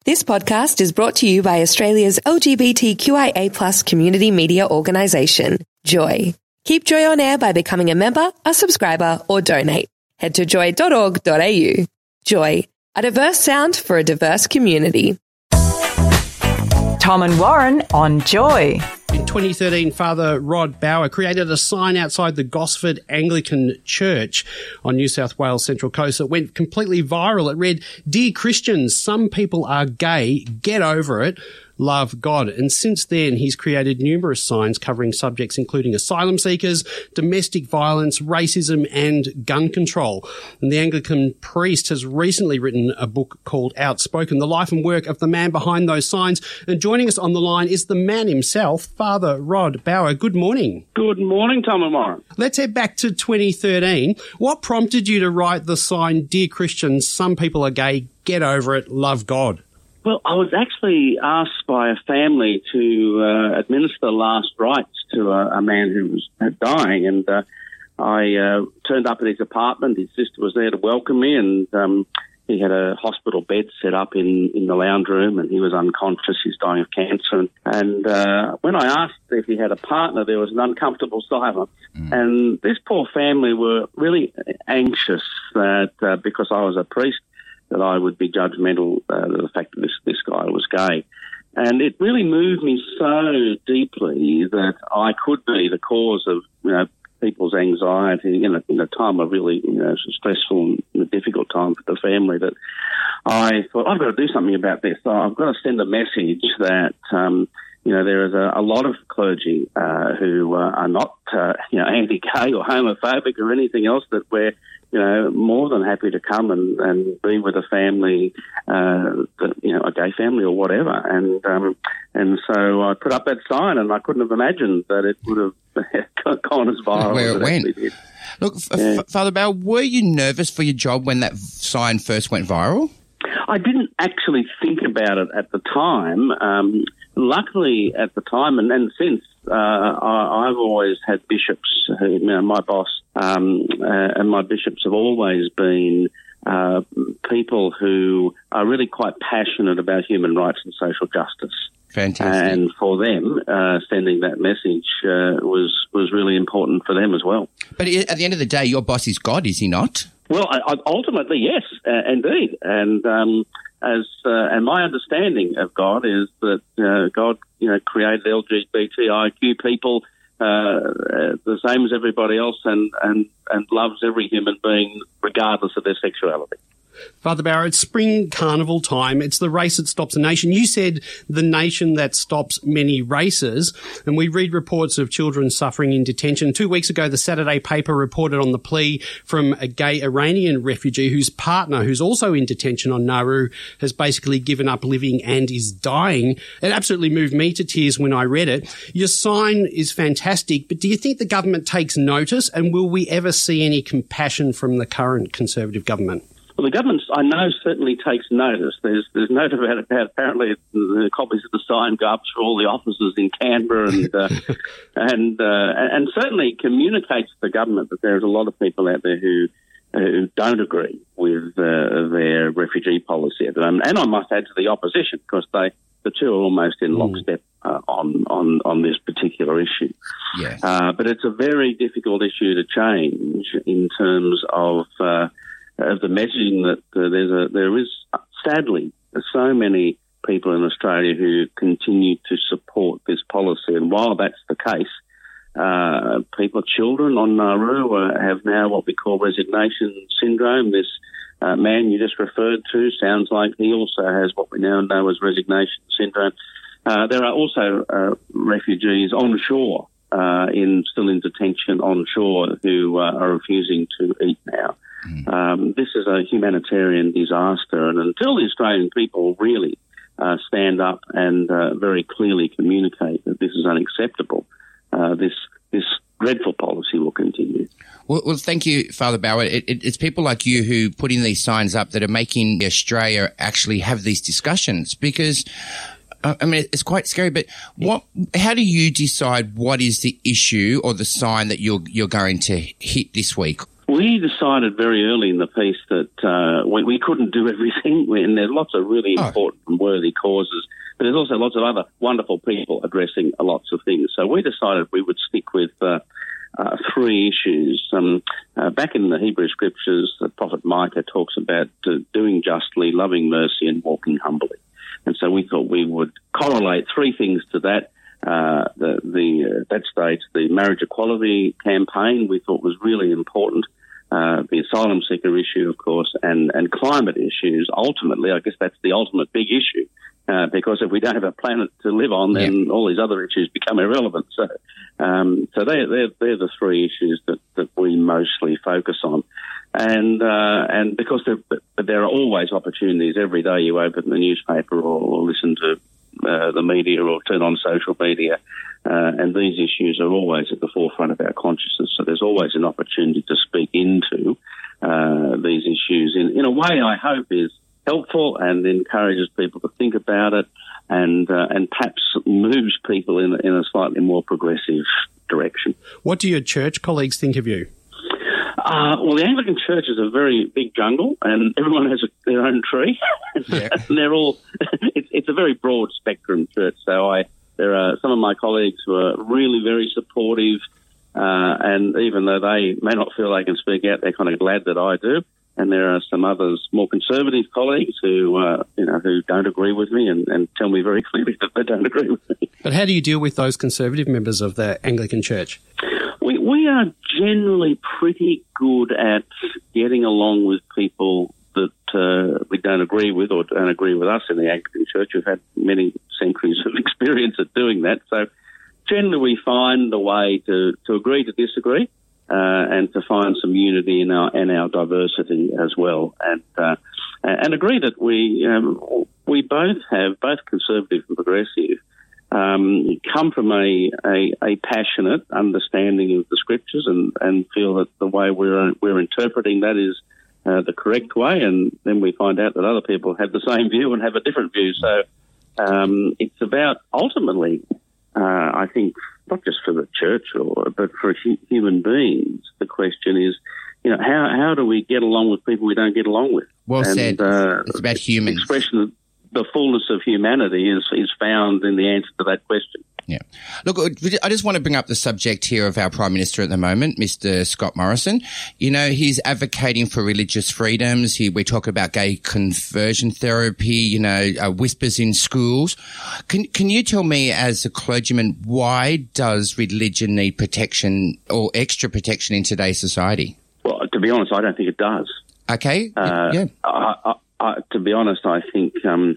This podcast is brought to you by Australia's LGBTQIA+ community media organisation, Joy. Keep Joy on air by becoming a member, a subscriber, or donate. Head to joy.org.au. Joy, a diverse sound for a diverse community. Tom and Warren on Joy. In 2013, Father Rod Bauer created a sign outside the Gosford Anglican Church on New South Wales Central Coast that went completely viral. It read, "Dear Christians, some people are gay. Get over it. Love God." And since then, he's created numerous signs covering subjects including asylum seekers, domestic violence, racism, and gun control. And the Anglican priest has recently written a book called Outspoken, the life and work of the man behind those signs. And joining us on the line is the man himself, Father Rod Bauer. Good morning. Good morning, Tom and Warren. Let's head back to 2013. What prompted you to write the sign, "Dear Christians, some people are gay. Get over it. Love God"? Well, I was actually asked by a family to administer last rites to a man who was dying, and I turned up at his apartment. His sister was there to welcome me, and he had a hospital bed set up in the lounge room, and he was unconscious. He's dying of cancer. And when I asked if he had a partner, there was an uncomfortable silence. And this poor family were really anxious that because I was a priest, that I would be judgmental of the fact that this guy was gay. And it really moved me so deeply that I could be the cause of, people's anxiety in a time of really, stressful and difficult time for the family, that I thought, I've got to do something about this. So I've got to send a message that, there is a lot of clergy who are not, anti-gay or homophobic or anything else, that we're, more than happy to come and be with a family, a gay family or whatever. And so I put up that sign, and I couldn't have imagined that it would have gone as viral where as it it went. actually did. Look, Father Bauer, were you nervous for your job when that sign first went viral? I didn't actually think about it at the time. Luckily, at the time and since, I've always had bishops who, my boss, and my bishops have always been people who are really quite passionate about human rights and social justice. Fantastic. And for them, sending that message was really important for them as well. But at the end of the day, your boss is God, is he not? Well, ultimately, yes, indeed. And and my understanding of God is that God, created LGBTIQ people the same as everybody else, and loves every human being regardless of their sexuality. Father Bauer, it's spring carnival time. It's the race that stops a nation. You said the nation that stops many races, and we read reports of children suffering in detention. 2 weeks ago, the Saturday paper reported on the plea from a gay Iranian refugee whose partner, who's also in detention on Nauru, has basically given up living and is dying. It absolutely moved me to tears when I read it. Your sign is fantastic, but do you think the government takes notice, and will we ever see any compassion from the current Conservative government? Well, the government, I know, certainly takes notice. There's note about it. Apparently, the copies of the sign go up through all the offices in Canberra, and certainly communicates to the government that there's a lot of people out there who don't agree with their refugee policy at the moment. And I must add to the opposition, because the two are almost in lockstep on this particular issue. Yes. But it's a very difficult issue to change in terms of the messaging that there is sadly so many people in Australia who continue to support this policy. And while that's the case, children on Nauru have now what we call resignation syndrome. This man you just referred to sounds like he also has what we now know as resignation syndrome. There are also refugees on shore, still in detention on shore, who are refusing to eat now. This is a humanitarian disaster, and until the Australian people really stand up and very clearly communicate that this is unacceptable, this dreadful policy will continue. Well, thank you, Father Bauer. It's people like you who put in these signs up that are making Australia actually have these discussions, because it's quite scary, but how do you decide what is the issue or the sign that you're going to hit this week? We decided very early in the piece that we couldn't do everything, and there's lots of really important and worthy causes, but there's also lots of other wonderful people addressing lots of things. So we decided we would stick with 3 issues. Back in the Hebrew Scriptures, the prophet Micah talks about doing justly, loving mercy, and walking humbly. And so we thought we would correlate 3 things to that. That stage, the marriage equality campaign, we thought was really important. The asylum seeker issue, of course, and climate issues. Ultimately, I guess that's the ultimate big issue, because if we don't have a planet to live on, then all these other issues become irrelevant. So they're the 3 issues that we mostly focus on, and because there are always opportunities every day you open the newspaper or listen to the media or turn on social media, and these issues are always at the forefront of our consciousness. So there's always an opportunity to speak into these issues in a way I hope is helpful and encourages people to think about it, and perhaps moves people in a slightly more progressive direction. What do your church colleagues think of you? Well, the Anglican Church is a very big jungle, and everyone has their own tree. And they're all. It's a very broad spectrum church. So there are some of my colleagues who are really very supportive, and even though they may not feel they can speak out, they're kind of glad that I do. And there are some others, more conservative colleagues who don't agree with me and tell me very clearly that they don't agree with me. But how do you deal with those conservative members of the Anglican Church? We are generally pretty good at getting along with people that we don't agree with or don't agree with us in the Anglican Church. We've had many centuries of experience at doing that. So generally we find a way to agree to disagree, and to find some unity in our diversity as well, and agree that we both conservative and progressive, come from a passionate understanding of the Scriptures and feel that the way we're interpreting that is the correct way, and then we find out that other people have the same view and have a different view. So it's about ultimately, I think, not just for the church but for human beings. The question is, how do we get along with people we don't get along with? Well said. It's about humans. The expression of the fullness of humanity is found in the answer to that question. Yeah. Look, I just want to bring up the subject here of our Prime Minister at the moment, Mr. Scott Morrison. He's advocating for religious freedoms. We talk about gay conversion therapy, whispers in schools. Can you tell me, as a clergyman, why does religion need protection or extra protection in today's society? Well, to be honest, I don't think it does. Okay. To be honest, I think,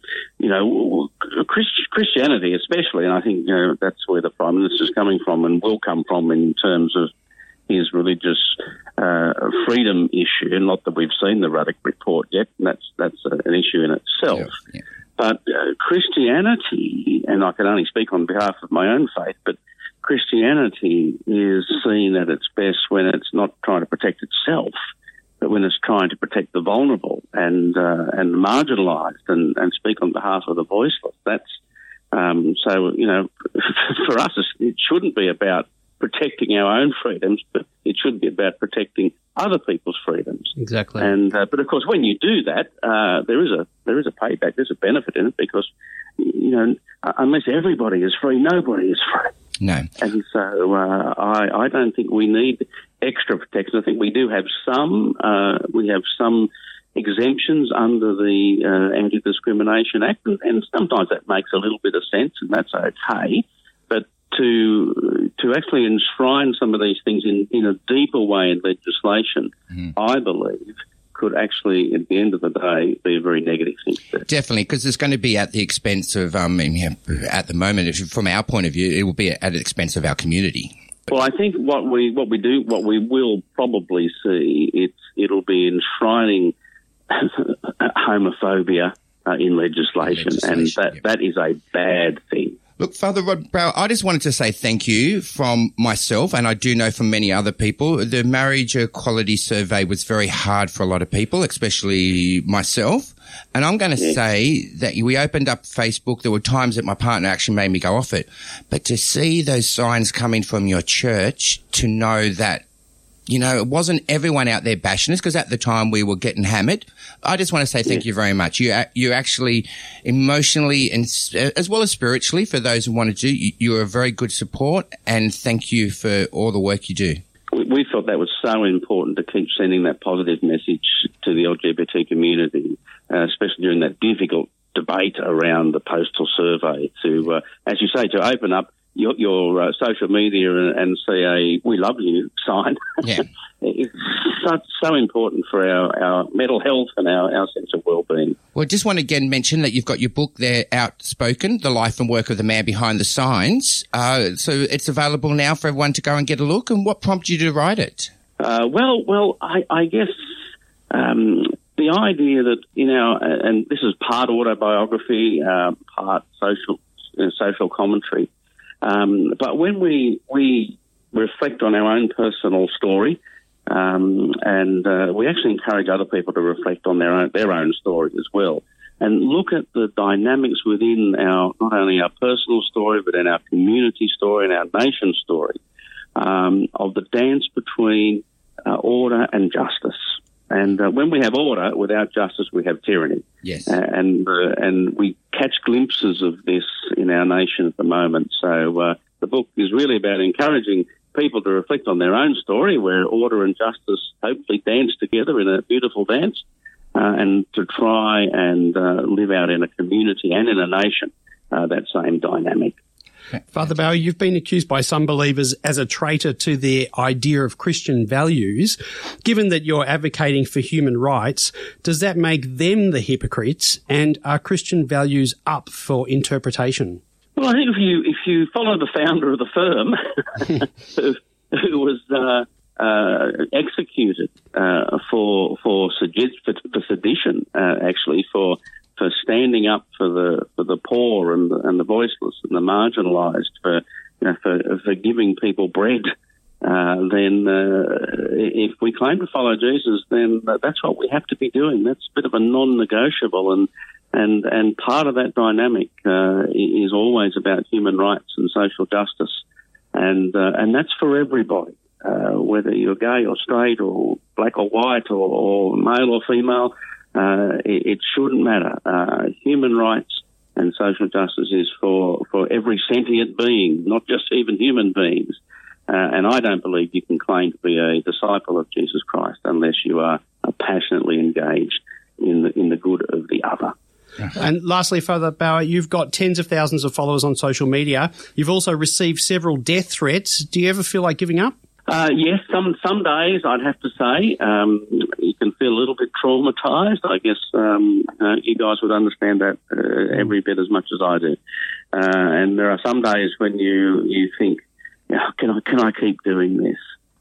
Christianity especially, and I think that's where the Prime Minister is coming from and will come from in terms of his religious freedom issue. Not that we've seen the Ruddock report yet, and that's an issue in itself. Yeah. But Christianity, and I can only speak on behalf of my own faith, but Christianity is seen at its best when it's not trying to protect itself, but when it's trying to protect the vulnerable and marginalised and speak on behalf of the voiceless. That's for us, it shouldn't be about protecting our own freedoms, but it should be about protecting other people's freedoms. Exactly. And but of course, when you do that, there is a payback. There's a benefit in it because unless everybody is free, nobody is free. No. And so I don't think we need extra protection. I think we do have some. We have some exemptions under the Anti-Discrimination Act, and sometimes that makes a little bit of sense, and that's okay. But to actually enshrine some of these things in a deeper way in legislation, I believe, could actually, at the end of the day, be a very negative thing. Definitely, because it's going to be at the expense of, at the moment, from our point of view, it will be at the expense of our community. Well, I think what we will probably see, it'll be enshrining homophobia in legislation, and that is a bad thing. Look, Father Rod Brower, I just wanted to say thank you from myself, and I do know from many other people. The marriage equality survey was very hard for a lot of people, especially myself. And I'm going to say that we opened up Facebook. There were times that my partner actually made me go off it. But to see those signs coming from your church, to know that it wasn't everyone out there bashing us, because at the time we were getting hammered. I just want to say thank you very much. You actually emotionally and as well as spiritually, for those who want to do, you're a very good support, and thank you for all the work you do. We felt that was so important to keep sending that positive message to the LGBT community, especially during that difficult debate around the postal survey, to, as you say, to open up your social media and see a "We love you" sign. Yeah. It's so important for our mental health and our sense of well-being. Well, I just want to again mention that you've got your book there, Outspoken, The Life and Work of the Man Behind the Signs. So it's available now for everyone to go and get a look. And what prompted you to write it? Well, I guess the idea that, and this is part autobiography, part social commentary, but when we reflect on our own personal story, and we actually encourage other people to reflect on their own story as well, and look at the dynamics within not only our personal story, but in our community story and our nation story, of the dance between order and justice. And when we have order, without justice, we have tyranny. Yes. And we catch glimpses of this in our nation at the moment. So the book is really about encouraging people to reflect on their own story, where order and justice hopefully dance together in a beautiful dance, and to try and live out in a community and in a nation that same dynamic. Father Bauer, you've been accused by some believers as a traitor to their idea of Christian values. Given that you're advocating for human rights, does that make them the hypocrites, and are Christian values up for interpretation? Well, I think if you follow the founder of the firm, who was executed for sedition, actually for standing up for the poor and the voiceless and the marginalised, for giving people bread, then if we claim to follow Jesus, then that's what we have to be doing. That's a bit of a non-negotiable, and part of that dynamic is always about human rights and social justice, and that's for everybody, whether you're gay or straight or black or white or male or female. It shouldn't matter. Human rights and social justice is for every sentient being, not just even human beings. And I don't believe you can claim to be a disciple of Jesus Christ unless you are passionately engaged in the good of the other. And lastly, Father Bauer, you've got tens of thousands of followers on social media. You've also received several death threats. Do you ever feel like giving up? Yes, some days I'd have to say you can feel a little bit traumatised. I guess you guys would understand that every bit as much as I do. And there are some days when you think, can I keep doing this?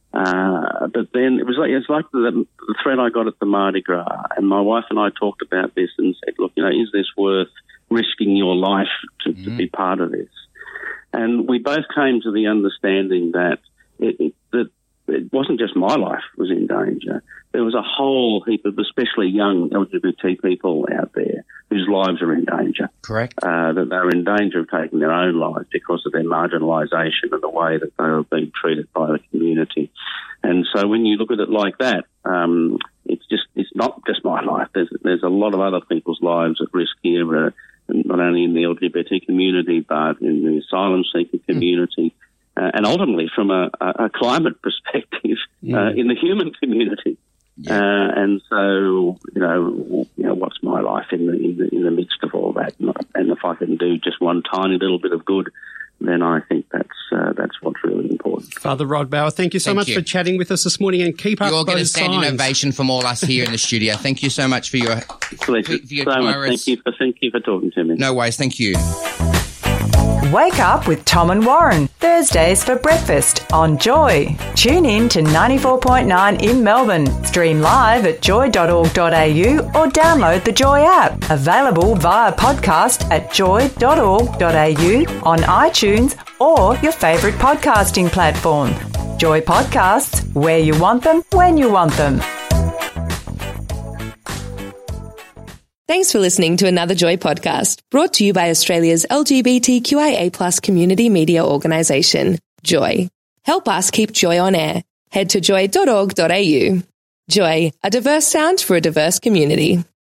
But then it's like the threat I got at the Mardi Gras, and my wife and I talked about this and said, look, is this worth risking your life to be part of this? And we both came to the understanding that it wasn't just my life was in danger. There was a whole heap of especially young LGBT people out there whose lives are in danger. Correct. That they're in danger of taking their own lives because of their marginalisation and the way that they are being treated by the community. And so when you look at it like that, it's not just my life. There's a lot of other people's lives at risk here, not only in the LGBT community but in the asylum seeker community. And ultimately, from a climate perspective, in the human community, and so what's my life in the midst of all that? And if I can do just one tiny little bit of good, then I think that's what's really important. Father Rod Bauer, thank you so much for chatting with us this morning, and keep up those signs. You're going to stand ovation from all us here in the studio. Thank you so much for your pleasure. So much. Thank you for talking to me. No worries. Thank you. Wake up with Tom and Warren, Thursdays for breakfast on Joy. Tune in to 94.9 in Melbourne. Stream live at joy.org.au or download the Joy app. Available via podcast at joy.org.au, on iTunes or your favourite podcasting platform. Joy Podcasts, where you want them, when you want them. Thanks for listening to another Joy podcast, brought to you by Australia's LGBTQIA+ community media organisation, Joy. Help us keep Joy on air. head to joy.org.au. Joy, a diverse sound for a diverse community.